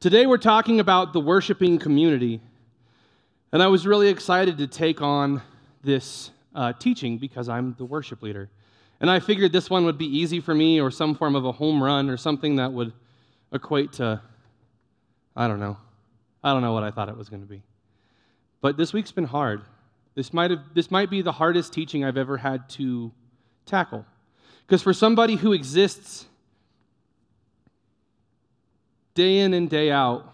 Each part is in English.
Today we're talking about the worshiping community, and I was really excited to take on this teaching because I'm the worship leader. And I figured this one would be easy for me, or some form of a home run, or something that would equate to, I don't know what I thought it was going to be. But this week's been hard. This might be the hardest teaching I've ever had to tackle. Because for somebody who exists day in and day out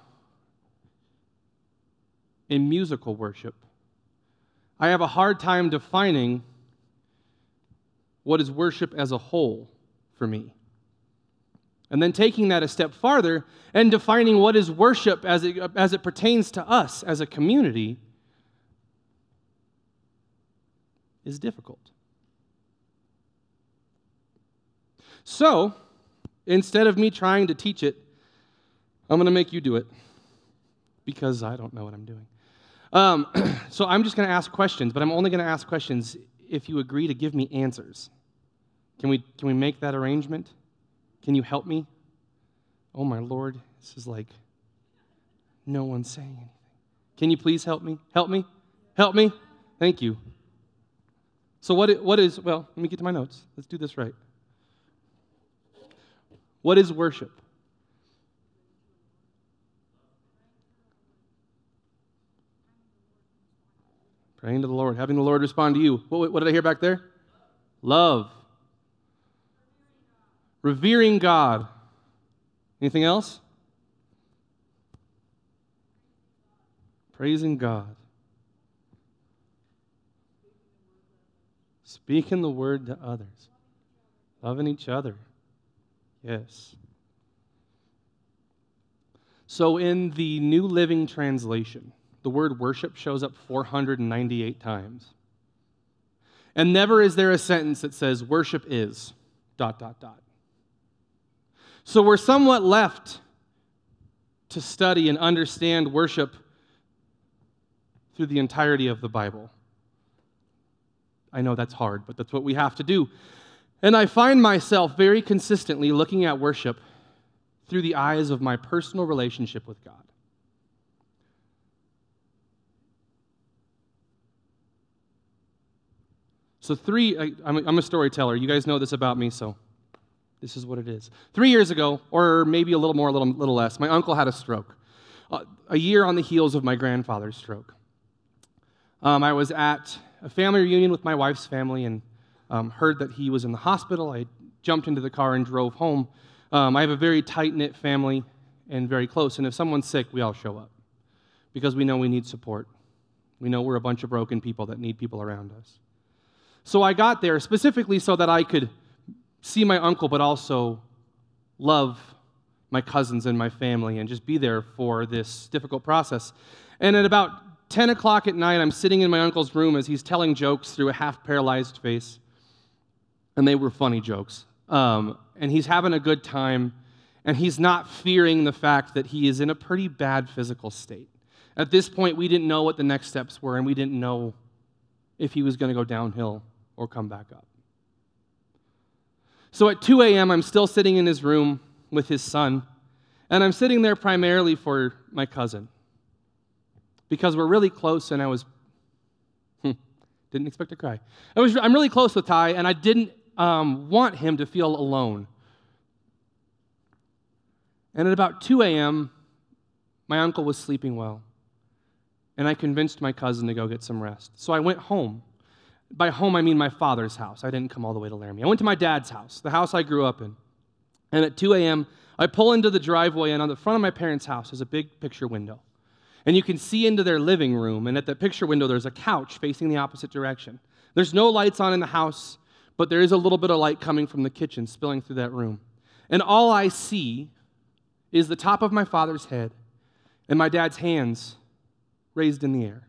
in musical worship, I have a hard time defining what is worship as a whole for me. And then taking that a step farther and defining what is worship as it pertains to us as a community is difficult. So, instead of me trying to teach it, I'm going to make you do it because I don't know what I'm doing. So I'm just going to ask questions, but I'm only going to ask questions if you agree to give me answers. Can we make that arrangement? Can you help me? Oh my Lord, this is like no one's saying anything. Can you please help me? Help me? Help me? Thank you. So what is, well, let me get to my notes. Let's do this right. What is worship? Praying to the Lord, having the Lord respond to you. What did I hear back there? Love. Revering God. Anything else? Praising God. Speaking the word to others. Loving each other. Yes. So in the New Living Translation, the word worship shows up 498 times. And never is there a sentence that says worship is ... So we're somewhat left to study and understand worship through the entirety of the Bible. I know that's hard, but that's what we have to do. And I find myself very consistently looking at worship through the eyes of my personal relationship with God. So I'm a storyteller. You guys know this about me, so this is what it is. 3 years ago, or maybe a little more, a little less, my uncle had a stroke. A year on the heels of my grandfather's stroke. I was at a family reunion with my wife's family and heard that he was in the hospital. I jumped into the car and drove home. I have a very tight-knit family and very close, and if someone's sick, we all show up because we know we need support. We know we're a bunch of broken people that need people around us. So I got there specifically so that I could see my uncle, but also love my cousins and my family and just be there for this difficult process. And at about 10 o'clock at night, I'm sitting in my uncle's room as he's telling jokes through a half-paralyzed face. And they were funny jokes. And he's having a good time, and he's not fearing the fact that he is in a pretty bad physical state. At this point, we didn't know what the next steps were, and we didn't know if he was going to go downhill or come back up. So at 2 a.m., I'm still sitting in his room with his son, and I'm sitting there primarily for my cousin because we're really close, and I was, didn't expect to cry. I'm really close with Ty, and I didn't want him to feel alone. And at about 2 a.m., my uncle was sleeping well, and I convinced my cousin to go get some rest. So I went home. By home, I mean my father's house. I didn't come all the way to Laramie. I went to my dad's house, the house I grew up in. And at 2 a.m., I pull into the driveway, and on the front of my parents' house is a big picture window. And you can see into their living room, and at that picture window, there's a couch facing the opposite direction. There's no lights on in the house, but there is a little bit of light coming from the kitchen, spilling through that room. And all I see is the top of my father's head and my dad's hands raised in the air.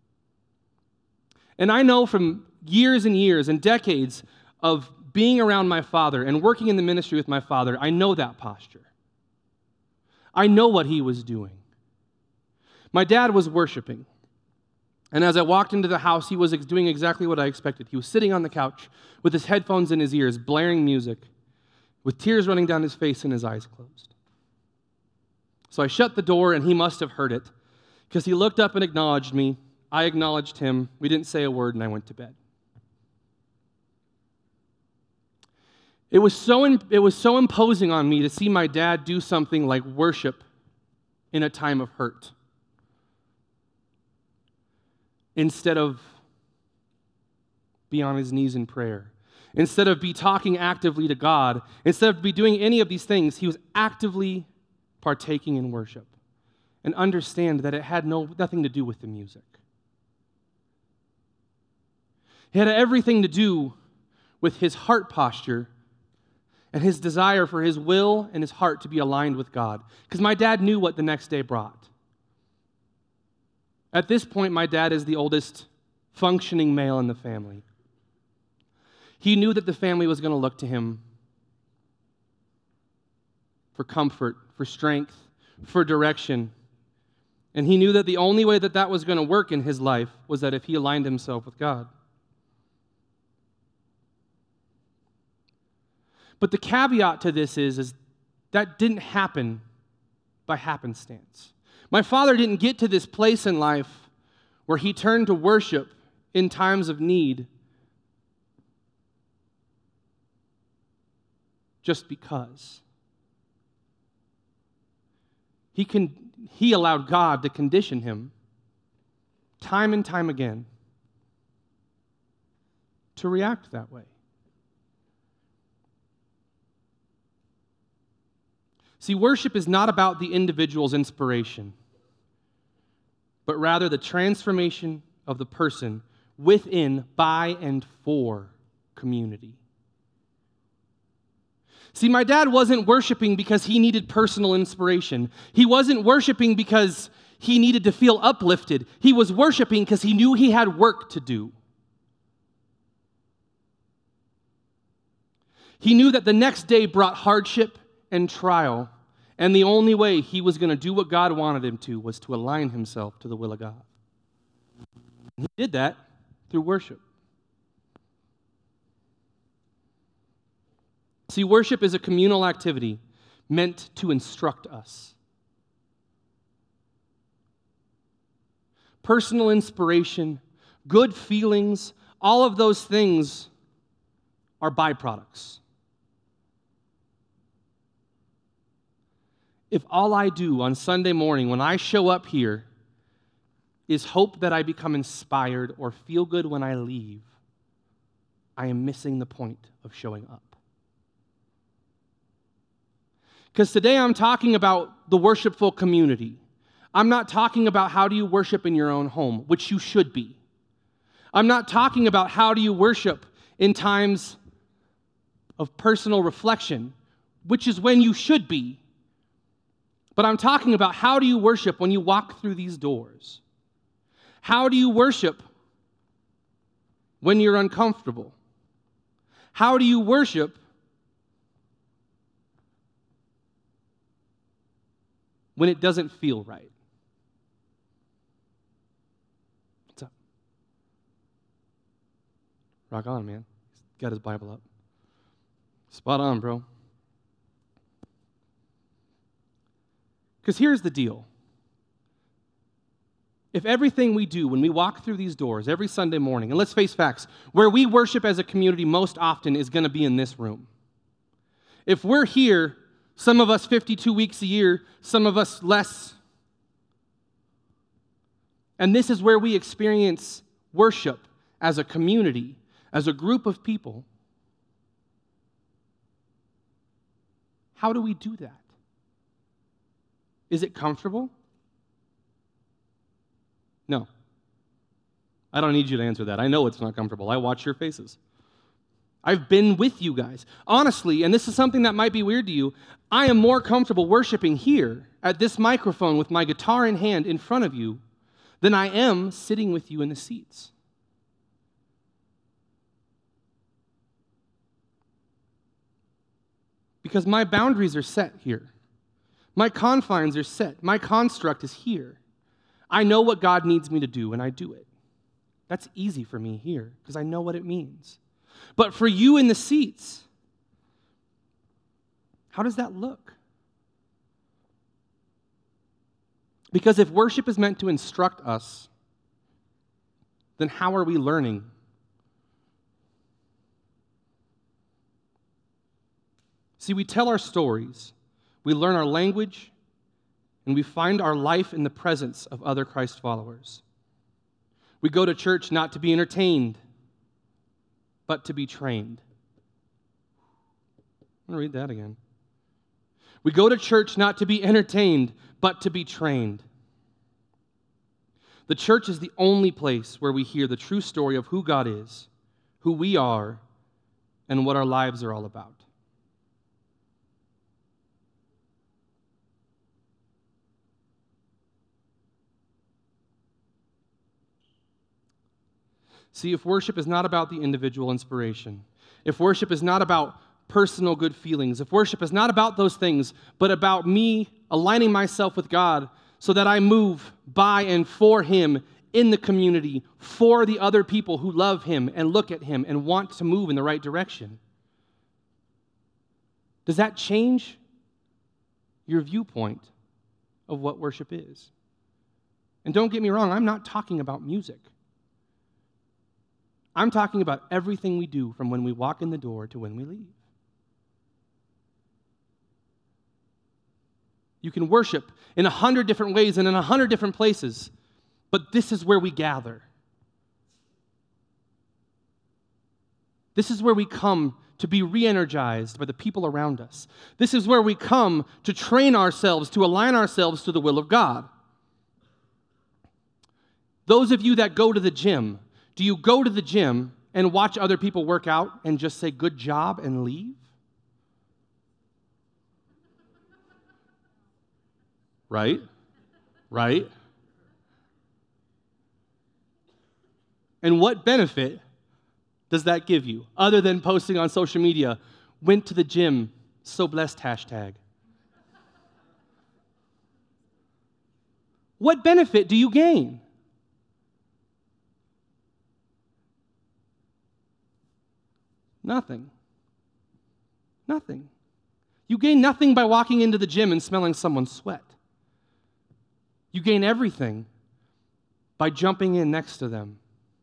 And I know from years and years and decades of being around my father and working in the ministry with my father, I know that posture. I know what he was doing. My dad was worshiping. And as I walked into the house, he was doing exactly what I expected. He was sitting on the couch with his headphones in his ears, blaring music, with tears running down his face and his eyes closed. So I shut the door, and he must have heard it, because he looked up and acknowledged me. I acknowledged him. We didn't say a word, and I went to bed. It was so imposing on me to see my dad do something like worship in a time of hurt, instead of be on his knees in prayer. Instead of be talking actively to God, instead of be doing any of these things, he was actively partaking in worship. And understand that it had nothing to do with the music. It had everything to do with his heart posture and his desire for his will and his heart to be aligned with God. Because my dad knew what the next day brought. At this point, my dad is the oldest functioning male in the family. He knew that the family was going to look to him for comfort, for strength, for direction. And he knew that the only way that that was going to work in his life was that if he aligned himself with God. But the caveat to this is that didn't happen by happenstance. My father didn't get to this place in life where he turned to worship in times of need just because. He allowed God to condition him time and time again to react that way. See, worship is not about the individual's inspiration, but rather the transformation of the person within, by, and for community. See, my dad wasn't worshiping because he needed personal inspiration. He wasn't worshiping because he needed to feel uplifted. He was worshiping because he knew he had work to do. He knew that the next day brought hardship and trial, and the only way he was going to do what God wanted him to was to align himself to the will of God. And he did that through worship. See, worship is a communal activity meant to instruct us. Personal inspiration, good feelings, all of those things are byproducts. If all I do on Sunday morning when I show up here is hope that I become inspired or feel good when I leave, I am missing the point of showing up. Because today I'm talking about the worshipful community. I'm not talking about how do you worship in your own home, which you should be. I'm not talking about how do you worship in times of personal reflection, which is when you should be. But I'm talking about how do you worship when you walk through these doors? How do you worship when you're uncomfortable? How do you worship when it doesn't feel right? What's up? Rock on, man. He's got his Bible up. Spot on, bro. Because here's the deal. If everything we do when we walk through these doors every Sunday morning, and let's face facts, where we worship as a community most often is going to be in this room. If we're here, some of us 52 weeks a year, some of us less, and this is where we experience worship as a community, as a group of people, how do we do that? Is it comfortable? No. I don't need you to answer that. I know it's not comfortable. I watch your faces. I've been with you guys. Honestly, and this is something that might be weird to you, I am more comfortable worshiping here at this microphone with my guitar in hand in front of you than I am sitting with you in the seats. Because my boundaries are set here. My confines are set. My construct is here. I know what God needs me to do, and I do it. That's easy for me here, because I know what it means. But for you in the seats, how does that look? Because if worship is meant to instruct us, then how are we learning? See, we tell our stories, we learn our language, and we find our life in the presence of other Christ followers. We go to church not to be entertained, but to be trained. I'm going to read that again. We go to church not to be entertained, but to be trained. The church is the only place where we hear the true story of who God is, who we are, and what our lives are all about. See, if worship is not about the individual inspiration, if worship is not about personal good feelings, if worship is not about those things, but about me aligning myself with God so that I move by and for Him in the community, for the other people who love Him and look at Him and want to move in the right direction, does that change your viewpoint of what worship is? And don't get me wrong, I'm not talking about music. I'm talking about everything we do from when we walk in the door to when we leave. You can worship in 100 different ways and in 100 different places, but this is where we gather. This is where we come to be re-energized by the people around us. This is where we come to train ourselves, to align ourselves to the will of God. Those of you that go to the gym, do you go to the gym and watch other people work out and just say, good job, and leave? Right? Right? And what benefit does that give you, other than posting on social media, went to the gym, so blessed hashtag? What benefit do you gain? Nothing. Nothing. You gain nothing by walking into the gym and smelling someone's sweat. You gain everything by jumping in next to them.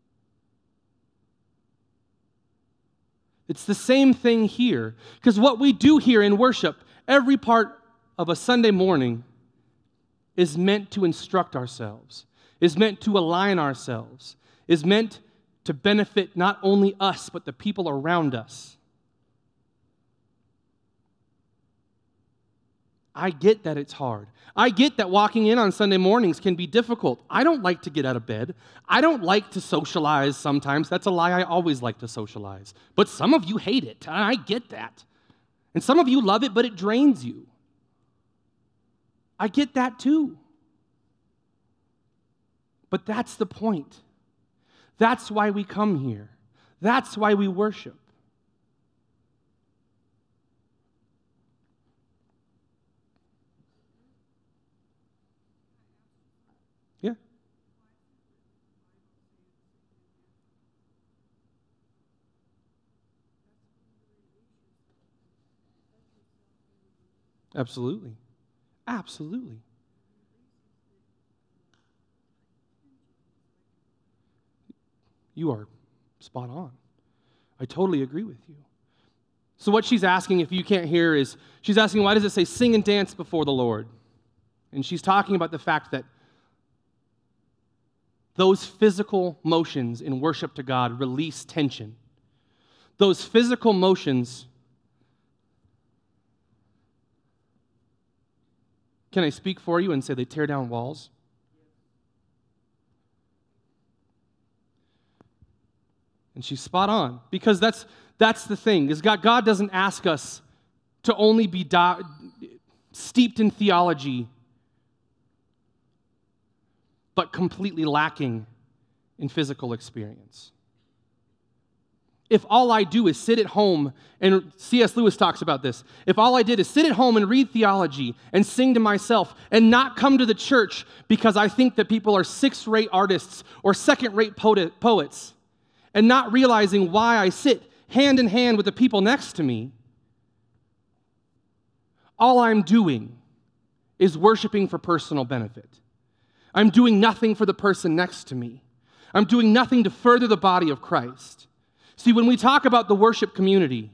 It's the same thing here. Because what we do here in worship, every part of a Sunday morning is meant to instruct ourselves, is meant to align ourselves, is meant to benefit not only us, but the people around us. I get that it's hard. I get that walking in on Sunday mornings can be difficult. I don't like to get out of bed. I don't like to socialize sometimes. That's a lie. I always like to socialize. But some of you hate it, and I get that. And some of you love it, but it drains you. I get that too. But that's the point. That's why we come here. That's why we worship. Yeah. Absolutely. Absolutely. You are spot on. I totally agree with you. So what she's asking, if you can't hear, is she's asking, why does it say sing and dance before the Lord? And she's talking about the fact that those physical motions in worship to God release tension. Those physical motions, can I speak for you and say they tear down walls? And she's spot on, because that's the thing, is God doesn't ask us to only be steeped in theology, but completely lacking in physical experience. If all I do is sit at home, and C.S. Lewis talks about this, if all I did is sit at home and read theology and sing to myself and not come to the church because I think that people are sixth-rate artists or second-rate poets, and not realizing why I sit hand in hand with the people next to me, all I'm doing is worshiping for personal benefit. I'm doing nothing for the person next to me. I'm doing nothing to further the body of Christ. See, when we talk about the worship community,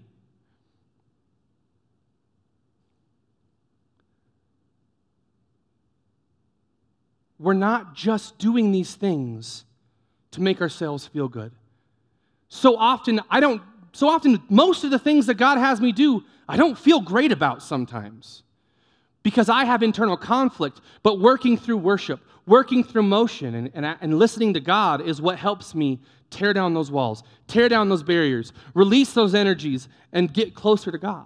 we're not just doing these things to make ourselves feel good. So often, most of the things that God has me do, I don't feel great about sometimes because I have internal conflict. But working through worship, working through motion, and listening to God is what helps me tear down those walls, tear down those barriers, release those energies, and get closer to God.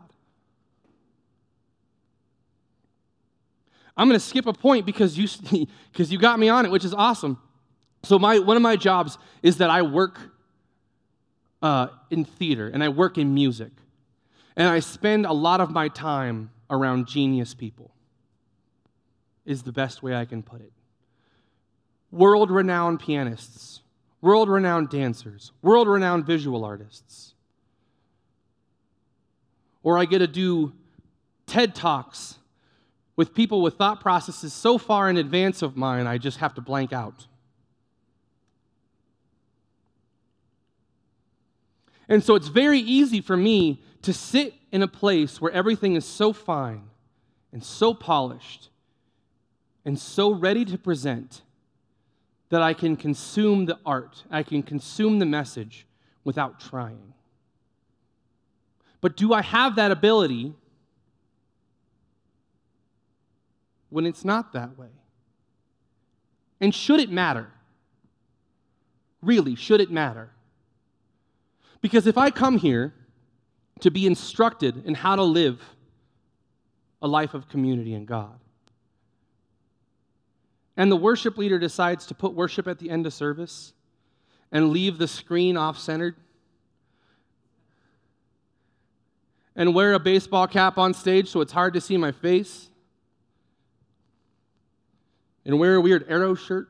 I'm going to skip a point because you got me on it, which is awesome. So one of my jobs is that I work in theater, and I work in music. And I spend a lot of my time around genius people, is the best way I can put it. World-renowned pianists, world-renowned dancers, world-renowned visual artists. Or I get to do TED Talks with people with thought processes so far in advance of mine, I just have to blank out. And so it's very easy for me to sit in a place where everything is so fine and so polished and so ready to present that I can consume the art, I can consume the message without trying. But do I have that ability when it's not that way? And should it matter? Really, should it matter? Because if I come here to be instructed in how to live a life of community in God, and the worship leader decides to put worship at the end of service and leave the screen off-centered and wear a baseball cap on stage so it's hard to see my face, and wear a weird arrow shirt,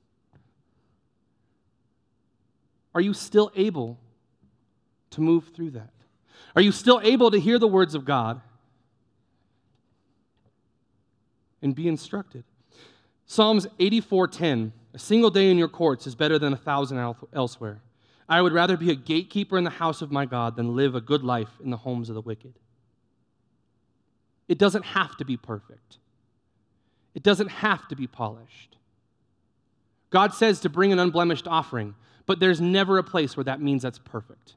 are you still able to move through that? Are you still able to hear the words of God and be instructed? Psalms 84:10, a single day in your courts is better than 1,000 elsewhere. I would rather be a gatekeeper in the house of my God than live a good life in the homes of the wicked. It doesn't have to be perfect. It doesn't have to be polished. God says to bring an unblemished offering, but there's never a place where that means that's perfect.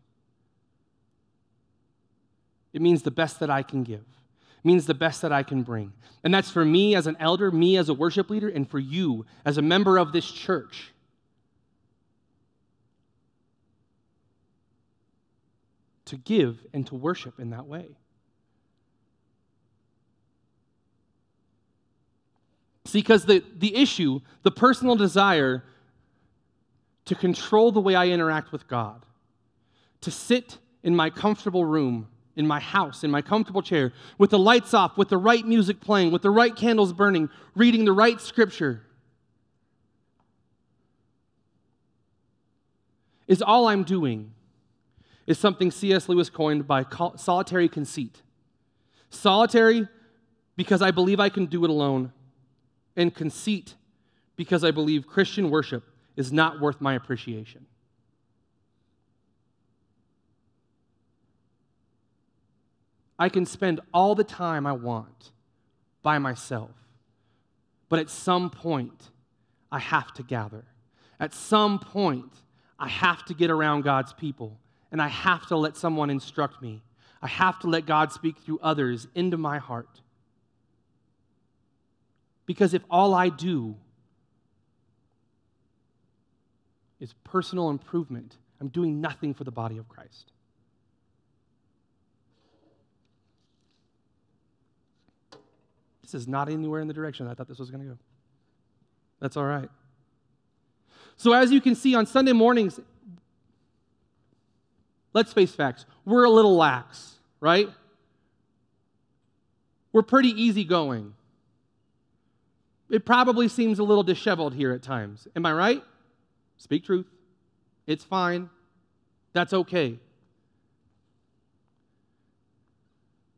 It means the best that I can give. It means the best that I can bring. And that's for me as an elder, me as a worship leader, and for you as a member of this church. To give and to worship in that way. See, because the issue, the personal desire to control the way I interact with God, to sit in my comfortable room, in my house, in my comfortable chair, with the lights off, with the right music playing, with the right candles burning, reading the right scripture, is all I'm doing is something C.S. Lewis coined by solitary conceit. Solitary because I believe I can do it alone, and conceit because I believe Christian worship is not worth my appreciation. I can spend all the time I want by myself, but at some point, I have to gather. At some point, I have to get around God's people, and I have to let someone instruct me. I have to let God speak through others into my heart. Because if all I do is personal improvement, I'm doing nothing for the body of Christ. This is not anywhere in the direction I thought this was going to go. That's all right. So as you can see on Sunday mornings, let's face facts, we're a little lax, right? We're pretty easygoing. It probably seems a little disheveled here at times. Am I right? Speak truth. It's fine. That's okay.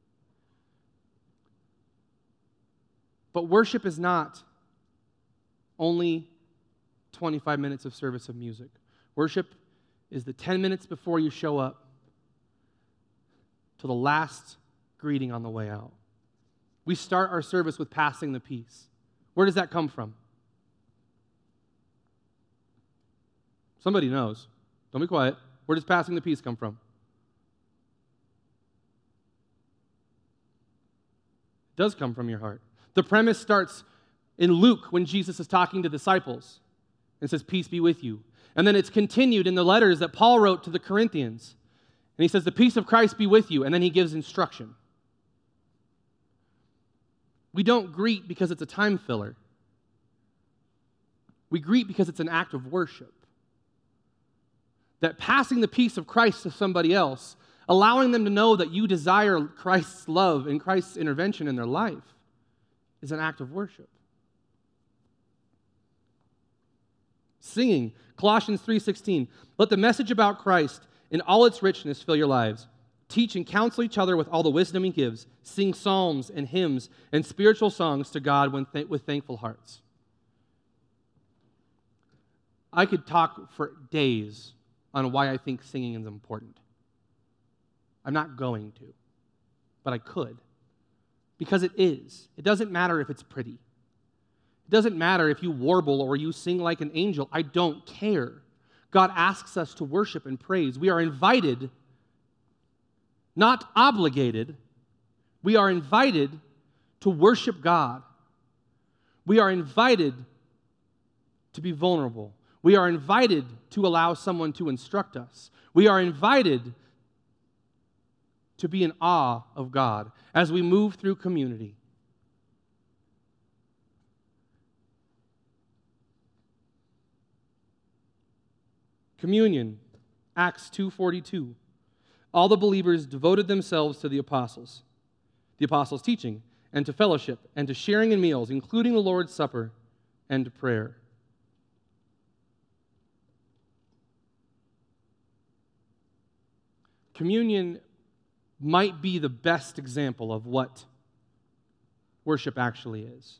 But worship is not only 25 minutes of service of music. Worship is the 10 minutes before you show up to the last greeting on the way out. We start our service with passing the peace. Where does that come from? Somebody knows. Don't be quiet. Where does passing the peace come from? It does come from your heart. The premise starts in Luke when Jesus is talking to disciples and says, peace be with you. And then it's continued in the letters that Paul wrote to the Corinthians. And he says, the peace of Christ be with you. And then he gives instruction. We don't greet because it's a time filler. We greet because it's an act of worship. That passing the peace of Christ to somebody else, allowing them to know that you desire Christ's love and Christ's intervention in their life, is an act of worship. Singing, Colossians 3:16, let the message about Christ in all its richness fill your lives. Teach and counsel each other with all the wisdom he gives. Sing psalms and hymns and spiritual songs to God with thankful hearts. I could talk for days on why I think singing is important. I'm not going to, but I could. Because it is. It doesn't matter if it's pretty. It doesn't matter if you warble or you sing like an angel. I don't care. God asks us to worship and praise. We are invited, not obligated. We are invited to worship God. We are invited to be vulnerable. We are invited to allow someone to instruct us. We are invited to be in awe of God as we move through community. Communion, Acts 2:42. All the believers devoted themselves to the apostles' teaching, and to fellowship, and to sharing in meals, including the Lord's Supper, and to prayer. Communion might be the best example of what worship actually is.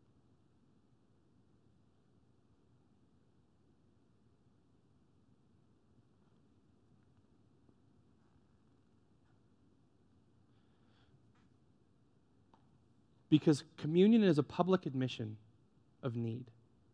Because communion is a public admission of need.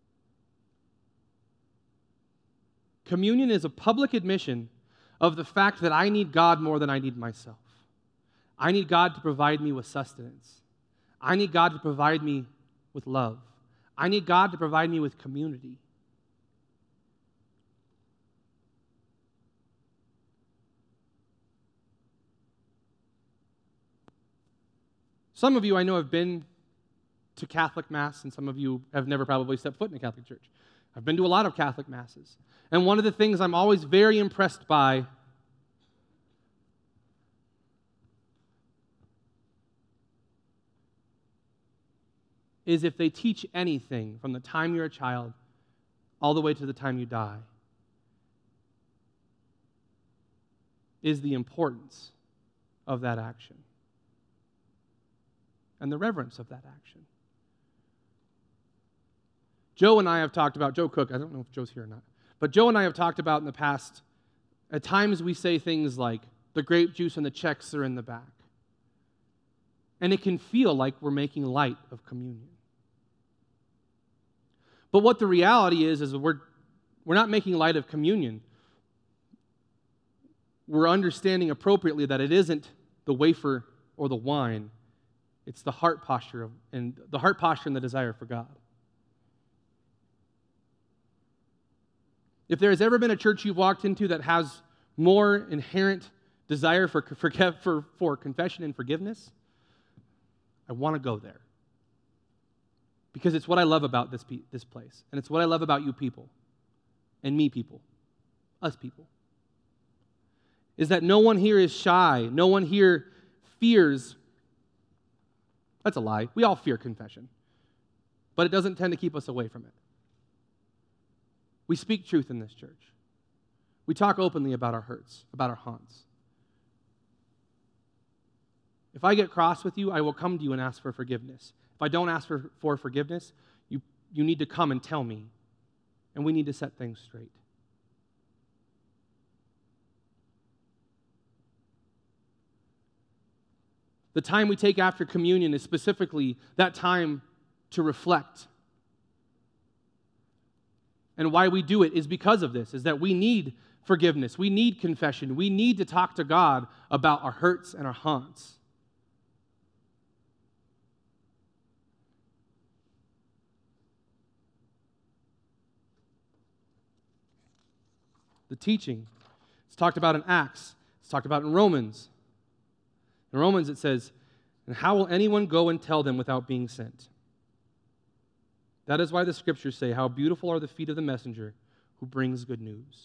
Communion is a public admission of the fact that I need God more than I need myself. I need God to provide me with sustenance. I need God to provide me with love. I need God to provide me with community. Some of you I know have been to Catholic Mass, and some of you have never probably stepped foot in a Catholic church. I've been to a lot of Catholic Masses. And one of the things I'm always very impressed by is if they teach anything from the time you're a child all the way to the time you die, is the importance of that action and the reverence of that action. Joe and I have talked about, Joe Cook, I don't know if Joe's here or not, but Joe and I have talked about in the past, at times we say things like, the grape juice and the checks are in the back. And it can feel like we're making light of communion. But what the reality is we're not making light of communion. We're understanding appropriately that it isn't the wafer or the wine. It's the heart posture and the desire for God. If there has ever been a church you've walked into that has more inherent desire for confession and forgiveness, I want to go there. Because it's what I love about this place. And it's what I love about you people. And me people. Us people. Is that no one here is shy. No one here fears. That's a lie. We all fear confession. But it doesn't tend to keep us away from it. We speak truth in this church. We talk openly about our hurts, about our haunts. If I get cross with you, I will come to you and ask for forgiveness. If I don't ask for forgiveness, you you need to come and tell me, and we need to set things straight. The time we take after communion is specifically that time to reflect. And why we do it is because of this, is that we need forgiveness. We need confession. We need to talk to God about our hurts and our haunts. The teaching, it's talked about in Acts. It's talked about in Romans. In Romans it says, "And how will anyone go and tell them without being sent? That is why the scriptures say, how beautiful are the feet of the messenger who brings good news."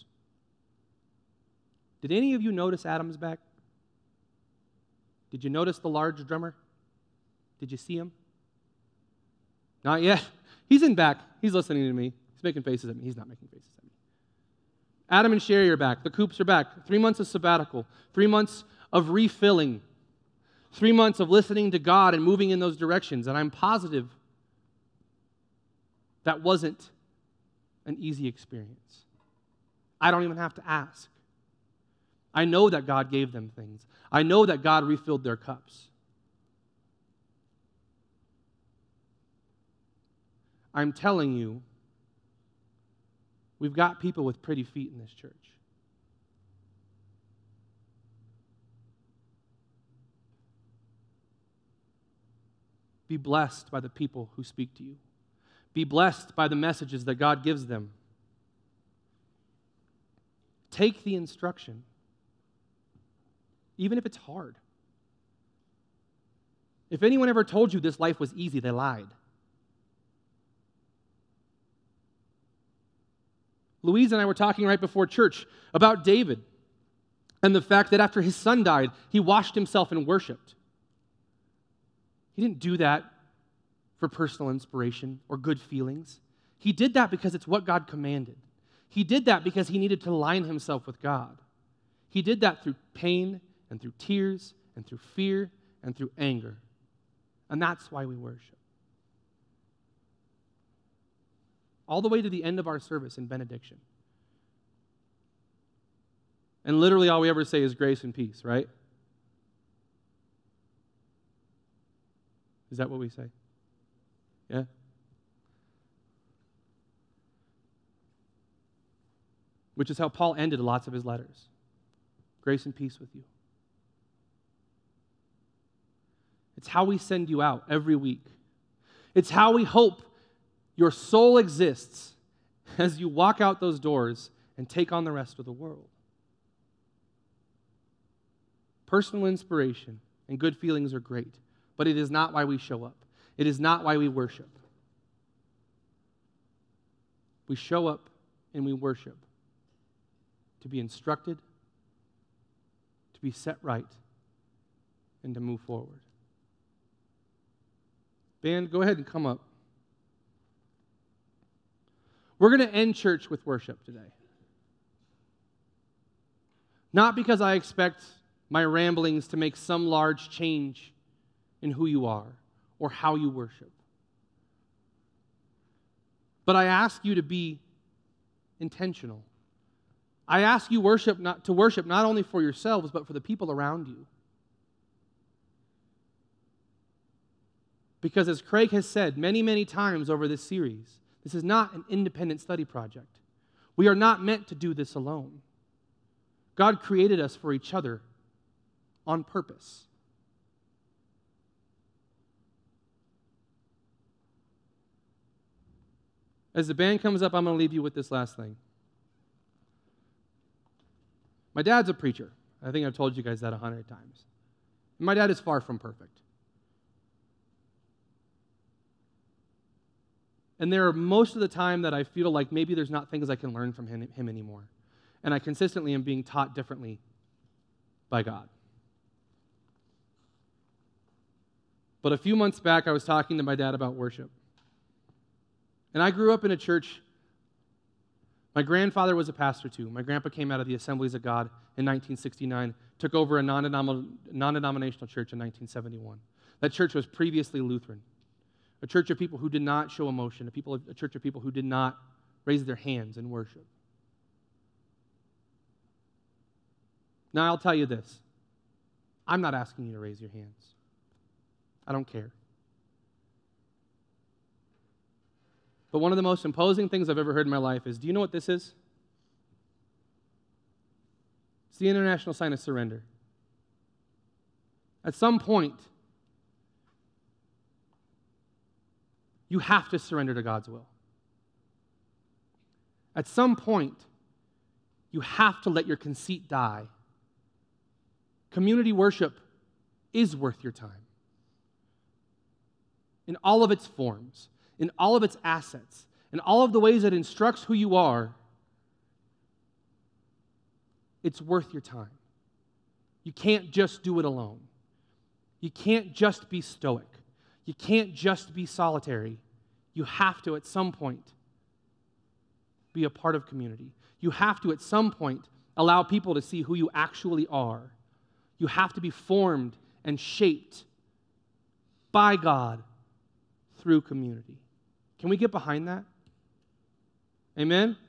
Did any of you notice Adam's back? Did you notice the large drummer? Did you see him? Not yet. He's in back. He's listening to me. He's making faces at me. He's not making faces at me. Adam and Sherry are back. The Coops are back. 3 months of sabbatical. 3 months of refilling. 3 months of listening to God and moving in those directions. And I'm positive that wasn't an easy experience. I don't even have to ask. I know that God gave them things. I know that God refilled their cups. I'm telling you, we've got people with pretty feet in this church. Be blessed by the people who speak to you. Be blessed by the messages that God gives them. Take the instruction, even if it's hard. If anyone ever told you this life was easy, they lied. Louise and I were talking right before church about David and the fact that after his son died, he washed himself and worshiped. He didn't do that for personal inspiration or good feelings. He did that because it's what God commanded. He did that because he needed to align himself with God. He did that through pain and through tears and through fear and through anger. And that's why we worship. All the way to the end of our service in benediction. And literally all we ever say is grace and peace, right? Is that what we say? Yeah? Which is how Paul ended lots of his letters. Grace and peace with you. It's how we send you out every week. It's how we hope your soul exists as you walk out those doors and take on the rest of the world. Personal inspiration and good feelings are great, but it is not why we show up. It is not why we worship. We show up and we worship to be instructed, to be set right, and to move forward. Band, go ahead and come up. We're going to end church with worship today. Not because I expect my ramblings to make some large change in who you are or how you worship. But I ask you to be intentional. I ask you to worship not only for yourselves, but for the people around you. Because as Craig has said many, many times over this series, this is not an independent study project. We are not meant to do this alone. God created us for each other on purpose. As the band comes up, I'm going to leave you with this last thing. My dad's a preacher. I think I've told you guys that 100 times. My dad is far from perfect. And there are most of the time that I feel like maybe there's not things I can learn from him anymore. And I consistently am being taught differently by God. But a few months back, I was talking to my dad about worship. And I grew up in a church. My grandfather was a pastor too. My grandpa came out of the Assemblies of God in 1969, took over a non-denominational church in 1971. That church was previously Lutheran. a church of people who did not show emotion, a church of people who did not raise their hands in worship. Now, I'll tell you this. I'm not asking you to raise your hands. I don't care. But one of the most imposing things I've ever heard in my life is, do you know what this is? It's the international sign of surrender. At some point, you have to surrender to God's will. At some point, you have to let your conceit die. Community worship is worth your time. In all of its forms, in all of its assets, in all of the ways it instructs who you are, it's worth your time. You can't just do it alone. You can't just be stoic. You can't just be solitary. You have to, at some point, be a part of community. You have to, at some point, allow people to see who you actually are. You have to be formed and shaped by God through community. Can we get behind that? Amen?